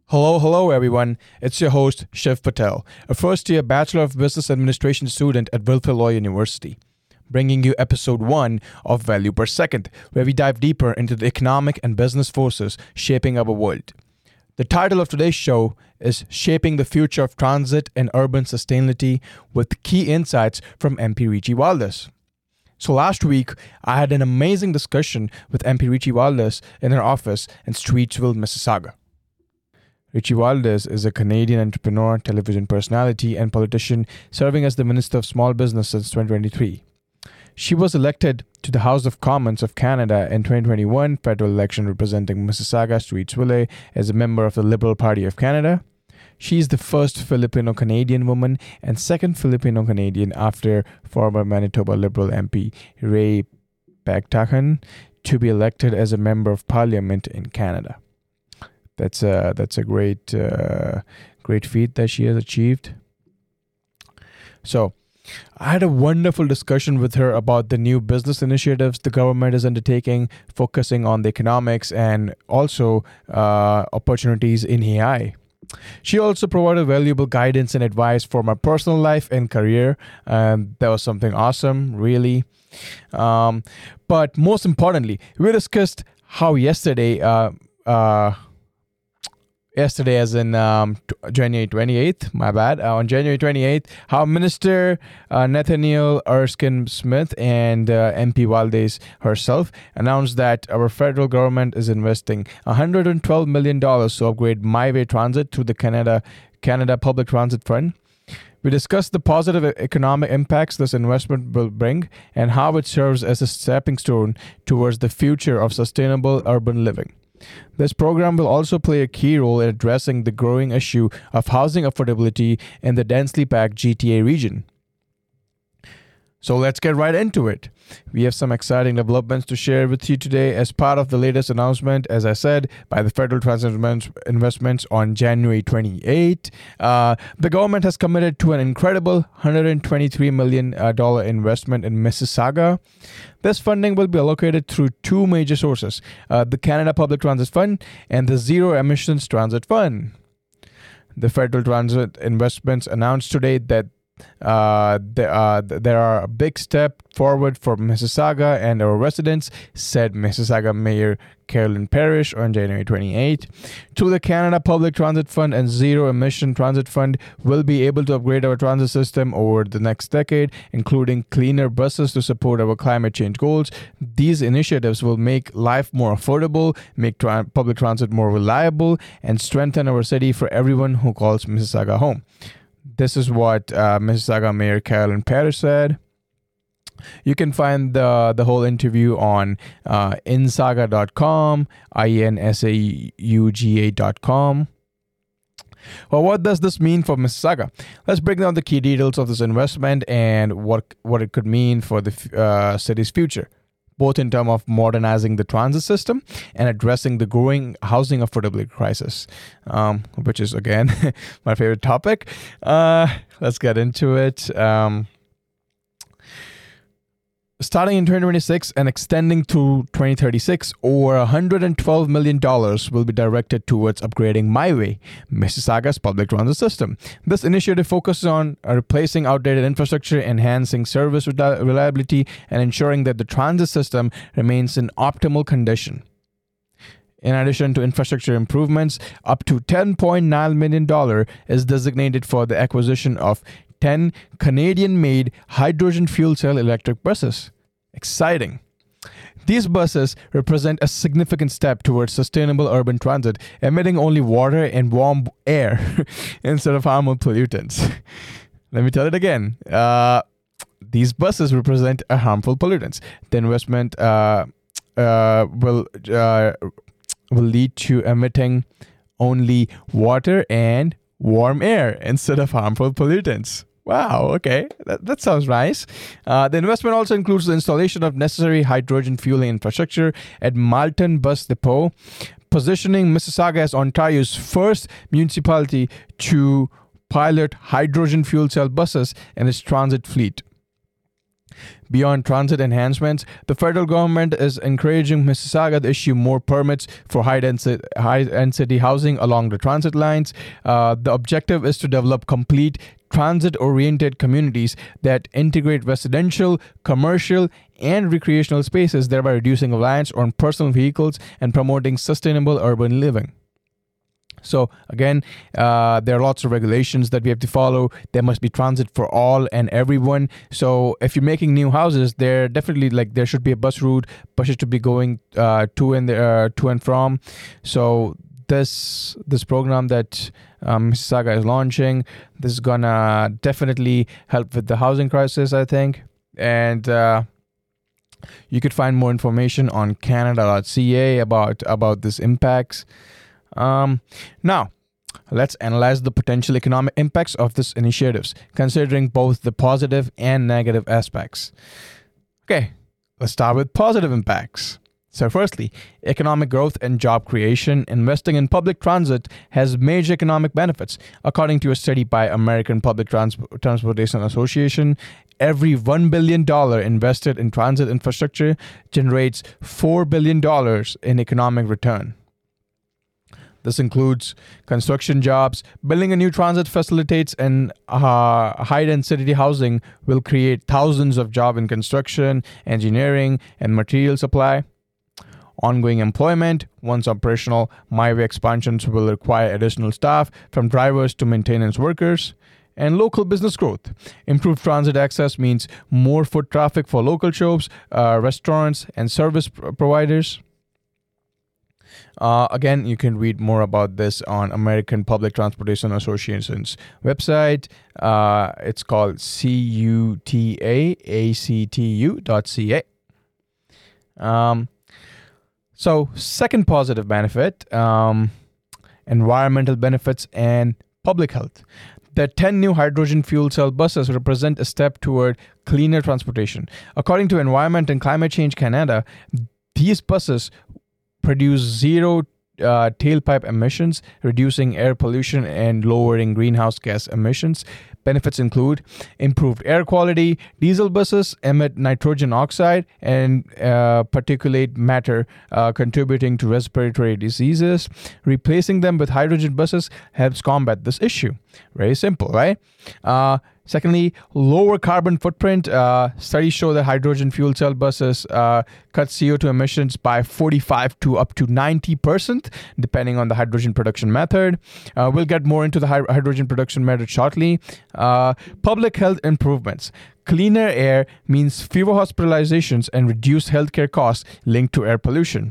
Hello, everyone. It's your host, Shiv Patel, a first year Bachelor of Business Administration student at Wilfrid Law University, bringing you episode 1 of Value Per Second, where we dive deeper into the economic and business forces shaping our world. The title of today's show is Shaping the Future of Transit and Urban Sustainability with key insights from MP Richie Valdez. So last week, I had an amazing discussion with MP Richie Valdez in her office in Streetsville, Mississauga. Richie Valdez is a Canadian entrepreneur, television personality, and politician serving as the Minister of Small Business since 2023. She was elected to the House of Commons of Canada in 2021 federal election representing Mississauga, Streetsville as a member of the Liberal Party of Canada. She is the first Filipino-Canadian woman and second Filipino-Canadian after former Manitoba Liberal MP Ray Pagtacan to be elected as a member of Parliament in Canada. That's a great feat that she has achieved. So, I had a wonderful discussion with her about the new business initiatives the government is undertaking, focusing on the economics and also opportunities in AI. She also provided valuable guidance and advice for my personal life and career. That was something awesome, really. But most importantly, we discussed how yesterday as in January 28th, on January 28th, how Minister Nathaniel Erskine Smith and MP Valdez herself announced that our federal government is investing $112 million to upgrade MyWay Transit through the Canada Public Transit Fund. We discussed the positive economic impacts this investment will bring and how it serves as a stepping stone towards the future of sustainable urban living. This program will also play a key role in addressing the growing issue of housing affordability in the densely packed GTA region. So let's get right into it. We have some exciting developments to share with you today as part of the latest announcement, as I said, by the Federal Transit Investments on January 28. The government has committed to an incredible $123 million investment in Mississauga. This funding will be allocated through two major sources, the Canada Public Transit Fund and the Zero Emissions Transit Fund. The Federal Transit Investments announced today that there are a big step forward for Mississauga and our residents, said Mississauga Mayor Carolyn Parrish on January 28. Through the Canada Public Transit Fund and Zero Emission Transit Fund, we'll be able to upgrade our transit system over the next decade, including cleaner buses to support our climate change goals. These initiatives will make life more affordable, make public transit more reliable, and strengthen our city for everyone who calls Mississauga home. This is what Mississauga Mayor Carolyn Parrish said. You can find the whole interview on insauga.com, insauga.com. Well, what does this mean for Mississauga? Let's break down the key details of this investment and what it could mean for the city's future, both in terms of modernizing the transit system and addressing the growing housing affordability crisis, which is, again, my favorite topic. Let's get into it. Starting in 2026 and extending to 2036, over $112 million will be directed towards upgrading MyWay, Mississauga's public transit system. This initiative focuses on replacing outdated infrastructure, enhancing service reliability, and ensuring that the transit system remains in optimal condition. In addition to infrastructure improvements, up to $10.9 million is designated for the acquisition of 10 Canadian-made hydrogen fuel cell electric buses. Exciting. These buses represent a significant step towards sustainable urban transit, emitting only water and warm air instead of harmful pollutants. Let me tell it again. These buses represent a harmful pollutants. The investment will lead to emitting only water and warm air instead of harmful pollutants. Wow, okay, that sounds nice. The investment also includes the installation of necessary hydrogen fueling infrastructure at Malton Bus Depot, positioning Mississauga as Ontario's first municipality to pilot hydrogen fuel cell buses in its transit fleet. Beyond transit enhancements, the federal government is encouraging Mississauga to issue more permits for high density housing along the transit lines. The objective is to develop complete transit-oriented communities that integrate residential, commercial, and recreational spaces, thereby reducing reliance on personal vehicles and promoting sustainable urban living. So again, there are lots of regulations that we have to follow. There must be transit for all and everyone. So if you're making new houses, there definitely there should be a bus route. Buses should be going to and from. So this program that Mississauga is launching, this is gonna definitely help with the housing crisis, I think. And you could find more information on Canada.ca about this impacts. Now, let's analyze the potential economic impacts of this initiatives, considering both the positive and negative aspects. Okay, let's start with positive impacts. So firstly, economic growth and job creation. Investing in public transit has major economic benefits. According to a study by American Public Transportation Association, every $1 billion invested in transit infrastructure generates $4 billion in economic return. This includes construction jobs. Building a new transit facilitates and high-density housing will create thousands of jobs in construction, engineering, and material supply. Ongoing employment. Once operational, MyWay expansions will require additional staff, from drivers to maintenance workers. And local business growth. Improved transit access means more foot traffic for local shops, restaurants, and service providers. Again, you can read more about this on American Public Transportation Association's website. It's called cutactu.ca. So, second positive benefit, environmental benefits and public health. The 10 new hydrogen fuel cell buses represent a step toward cleaner transportation. According to Environment and Climate Change Canada, these buses produce zero tailpipe emissions, reducing air pollution and lowering greenhouse gas emissions. Benefits include improved air quality. Diesel buses emit nitrogen oxide and particulate matter, contributing to respiratory diseases. Replacing them with hydrogen buses helps combat this issue. Very simple, right? Secondly, lower carbon footprint. Studies show that hydrogen fuel cell buses cut CO2 emissions by 45 to up to 90%, depending on the hydrogen production method. We'll get more into the hydrogen production method shortly. Public health improvements. Cleaner air means fewer hospitalizations and reduced healthcare costs linked to air pollution.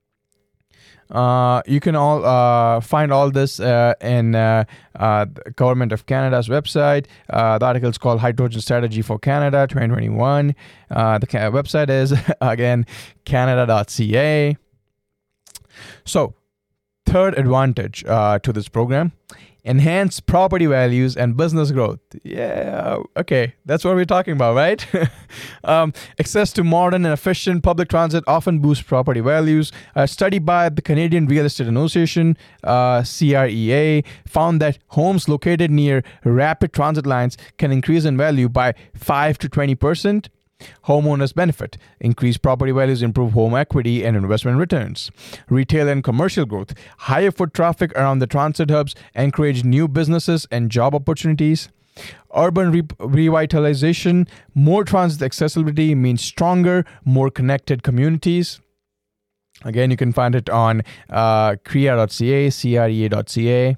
You can all find all this in the Government of Canada's website. The article is called Hydrogen Strategy for Canada 2021. The website is, again, canada.ca. So, third advantage to this program, enhance property values and business growth. Yeah, okay, that's what we're talking about, right? Access to modern and efficient public transit often boosts property values. A study by the Canadian Real Estate Association, CREA, found that homes located near rapid transit lines can increase in value by 5 to 20%. Homeowners benefit. Increased property values improve home equity and investment returns. Retail and commercial growth. Higher foot traffic around the transit hubs encourage new businesses and job opportunities. Urban revitalization. More transit accessibility means stronger, more connected communities. Again, you can find it on CREA.ca, CREA.ca.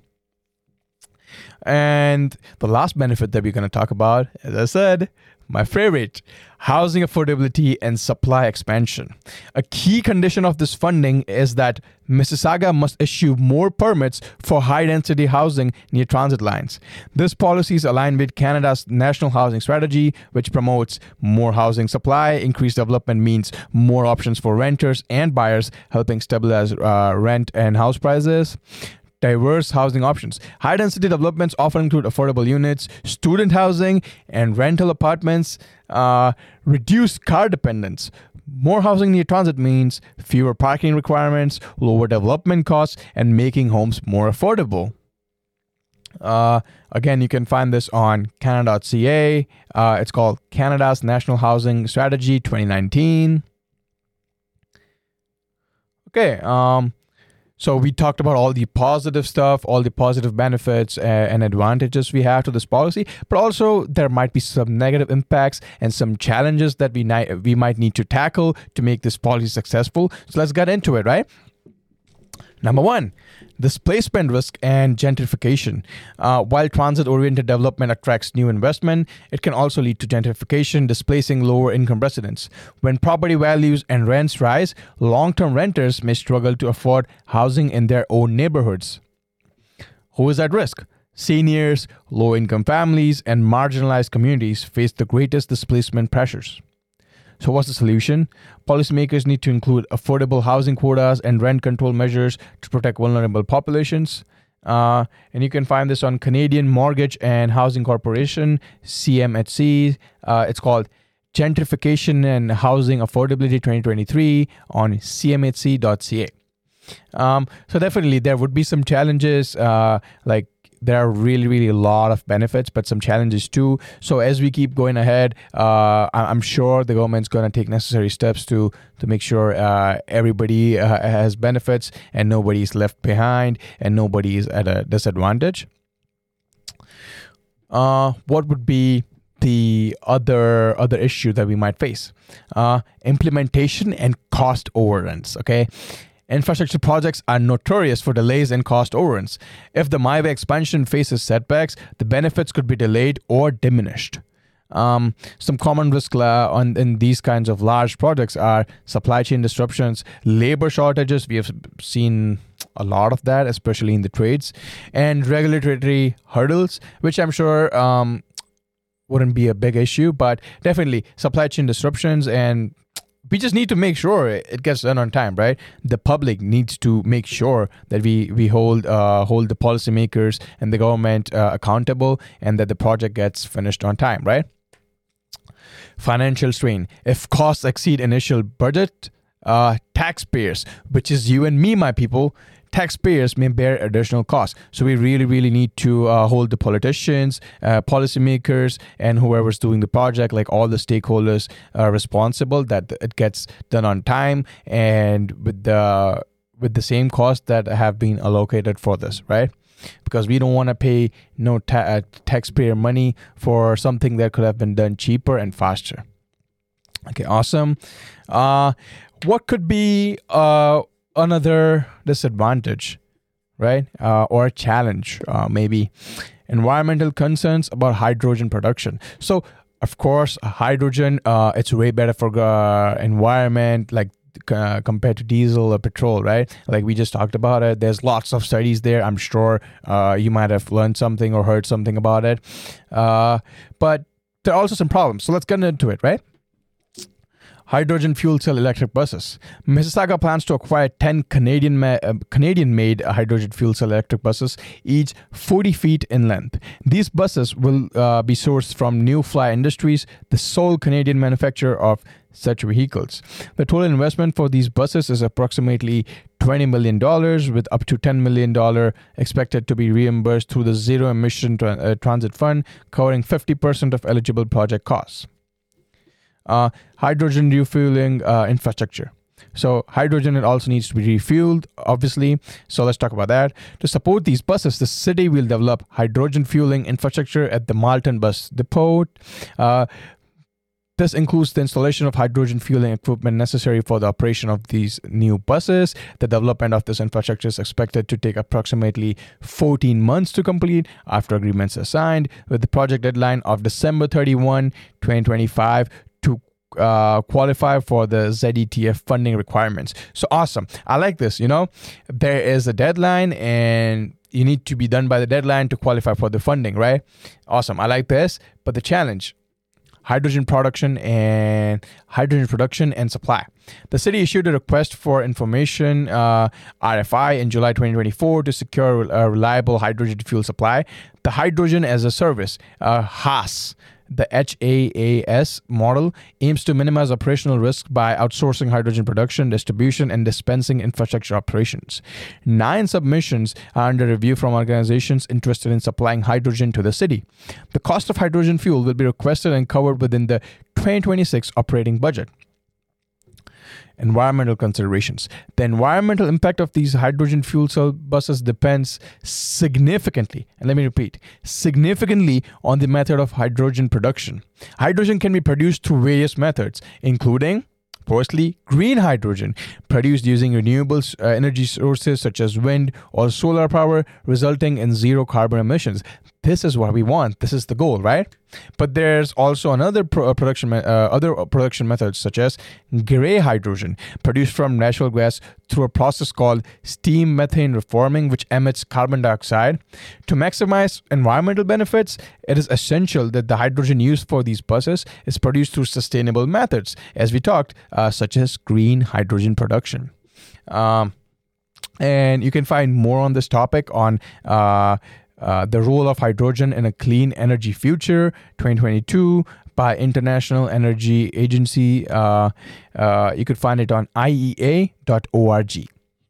And the last benefit that we're going to talk about, as I said, my favorite, housing affordability and supply expansion. A key condition of this funding is that Mississauga must issue more permits for high-density housing near transit lines. This policy is aligned with Canada's National Housing Strategy, which promotes more housing supply. Increased development means more options for renters and buyers, helping stabilize rent and house prices. Diverse housing options. High-density developments often include affordable units, student housing, and rental apartments. Reduce car dependence. More housing near transit means fewer parking requirements, lower development costs, and making homes more affordable. Again, you can find this on Canada.ca. It's called Canada's National Housing Strategy 2019. Okay, so we talked about all the positive stuff, all the positive benefits and advantages we have to this policy, but also there might be some negative impacts and some challenges that we might need to tackle to make this policy successful. So let's get into it, right? Number one, displacement risk and gentrification. While transit-oriented development attracts new investment, it can also lead to gentrification, displacing lower-income residents. When property values and rents rise, long-term renters may struggle to afford housing in their own neighborhoods. Who is at risk? Seniors, low-income families, and marginalized communities face the greatest displacement pressures. So what's the solution? Policymakers need to include affordable housing quotas and rent control measures to protect vulnerable populations. And you can find this on Canadian Mortgage and Housing Corporation, CMHC. It's called Gentrification and Housing Affordability 2023 on cmhc.ca. So definitely there would be some challenges, like there are really a lot of benefits, but some challenges too. So as we keep going ahead, I'm sure the government's going to take necessary steps to make sure everybody has benefits and nobody's left behind and nobody is at a disadvantage. What would be the other issue that we might face? Implementation and cost overruns. Okay. Infrastructure projects are notorious for delays and cost overruns. If the MIWA expansion faces setbacks, the benefits could be delayed or diminished. Some common risks in these kinds of large projects are supply chain disruptions, labor shortages. We have seen a lot of that, especially in the trades, and regulatory hurdles, which I'm sure wouldn't be a big issue, but definitely supply chain disruptions, and we just need to make sure it gets done on time, right? The public needs to make sure that we hold the policymakers and the government accountable, and that the project gets finished on time, right? Financial strain. If costs exceed initial budget, taxpayers, which is you and me, my people, taxpayers may bear additional costs. So we really need to hold the politicians, policymakers, and whoever's doing the project, like all the stakeholders, responsible that it gets done on time and with the same cost that have been allocated for this, right? Because we don't want to pay taxpayer money for something that could have been done cheaper and faster. Okay, awesome. What could be another disadvantage, right? Or a challenge, maybe? Environmental concerns about hydrogen production. So, of course, hydrogen, it's way better for environment, like compared to diesel or petrol, right? Like we just talked about it. There's lots of studies there. I'm sure you might have learned something or heard something about it. But there are also some problems. So let's get into it, right? Hydrogen fuel cell electric buses. Mississauga plans to acquire 10 Canadian-made hydrogen fuel cell electric buses, each 40 feet in length. These buses will be sourced from New Fly Industries, the sole Canadian manufacturer of such vehicles. The total investment for these buses is approximately $20 million, with up to $10 million expected to be reimbursed through the Zero Emission Transit Fund, covering 50% of eligible project costs. Hydrogen refueling infrastructure. So hydrogen, it also needs to be refueled, obviously. So let's talk about that. To support these buses, the city will develop hydrogen fueling infrastructure at the Malton Bus Depot. This includes the installation of hydrogen fueling equipment necessary for the operation of these new buses. The development of this infrastructure is expected to take approximately 14 months to complete after agreements are signed, with the project deadline of December 31, 2025 to qualify for the ZETF funding requirements. So awesome. I like this. There is a deadline and you need to be done by the deadline to qualify for the funding, right? Awesome. I like this. But the challenge: hydrogen production and supply. The city issued a request for information, RFI, in July 2024 to secure a reliable hydrogen fuel supply. The Hydrogen as a Service, HAS, the HAAS model, aims to minimize operational risk by outsourcing hydrogen production, distribution, and dispensing infrastructure operations. 9 submissions are under review from organizations interested in supplying hydrogen to the city. The cost of hydrogen fuel will be requested and covered within the 2026 operating budget. Environmental considerations. The environmental impact of these hydrogen fuel cell buses depends significantly, and let me repeat, significantly on the method of hydrogen production. Hydrogen can be produced through various methods, including firstly, green hydrogen, produced using renewable energy sources such as wind or solar power, resulting in zero carbon emissions. This is what we want. This is the goal, right? But there's also other production methods such as gray hydrogen, produced from natural gas through a process called steam methane reforming, which emits carbon dioxide. To maximize environmental benefits, it is essential that the hydrogen used for these buses is produced through sustainable methods, as we talked, such as green hydrogen production. And you can find more on this topic on the role of hydrogen in a clean energy future, 2022, by International Energy Agency. You could find it on IEA.org.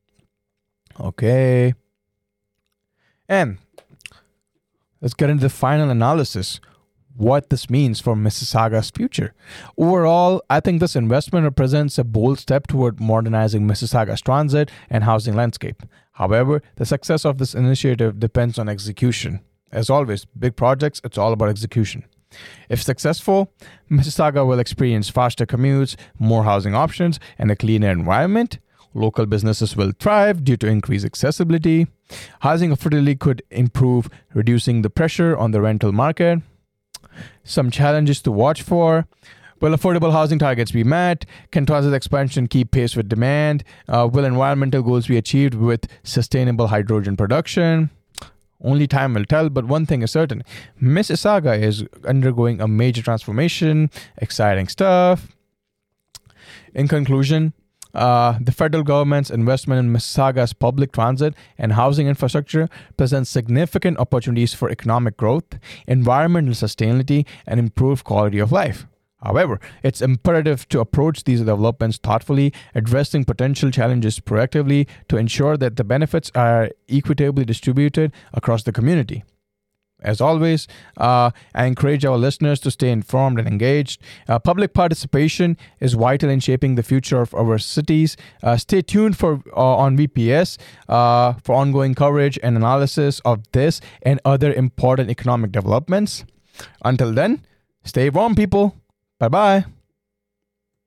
Okay. And let's get into the final analysis. What this means for Mississauga's future. Overall, I think this investment represents a bold step toward modernizing Mississauga's transit and housing landscape. However, the success of this initiative depends on execution. As always, big projects, it's all about execution. If successful, Mississauga will experience faster commutes, more housing options, and a cleaner environment. Local businesses will thrive due to increased accessibility. Housing affordability could improve, reducing the pressure on the rental market. Some challenges to watch for. Will affordable housing targets be met? Can transit expansion keep pace with demand? Will environmental goals be achieved with sustainable hydrogen production? Only time will tell, but one thing is certain. Mississauga is undergoing a major transformation. Exciting stuff. In conclusion, the federal government's investment in Mississauga's public transit and housing infrastructure presents significant opportunities for economic growth, environmental sustainability, and improved quality of life. However, it's imperative to approach these developments thoughtfully, addressing potential challenges proactively to ensure that the benefits are equitably distributed across the community. As always, I encourage our listeners to stay informed and engaged. Public participation is vital in shaping the future of our cities. Stay tuned on VPS for ongoing coverage and analysis of this and other important economic developments. Until then, stay warm, people. Bye-bye.